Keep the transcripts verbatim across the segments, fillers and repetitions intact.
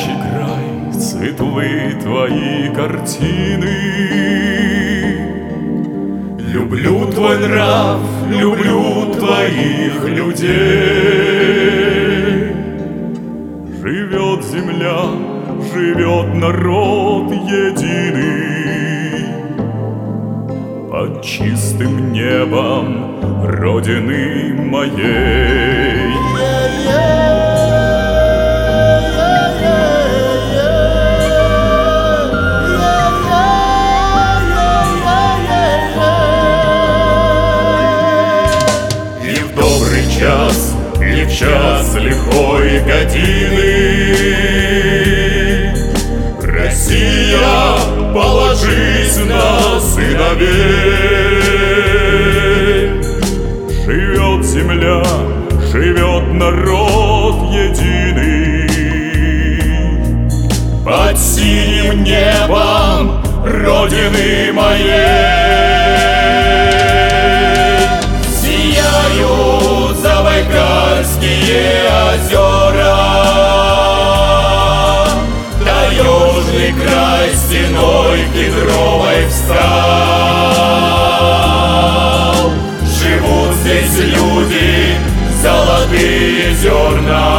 Рабочий край, светлы твои картины. Люблю твой нрав, люблю твоих людей. Живет земля, живет народ единый под чистым небом Родины моей. И в добрый час, и в час лихой годины Россия, положись на сыновей. Живет земля, живет народ единый под синим небом Родины моей. Сияют Забайкальские озера, таежный край стеной кедровой встал. Живут здесь люди, золотые зерна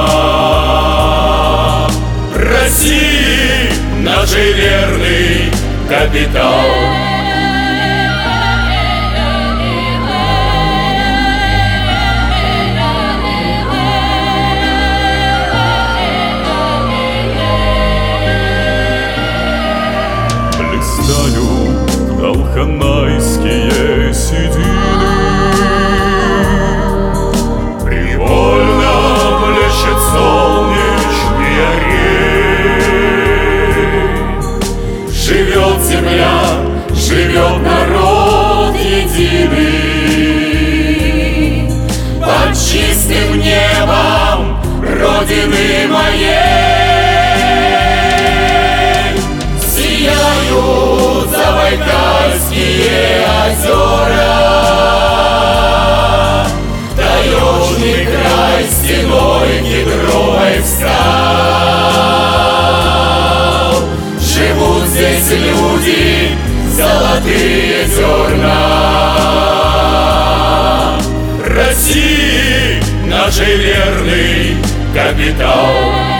России, нашей верный капитал. Блистают алханайские седины, привольно блещет солнечный орей. Живет земля, живет народ единый под чистым небом Родины моей. Сияют Забайкальские озера, таежный край стеной кедровой встал. Живут здесь люди, золотые зерна России, нашей верный капитал.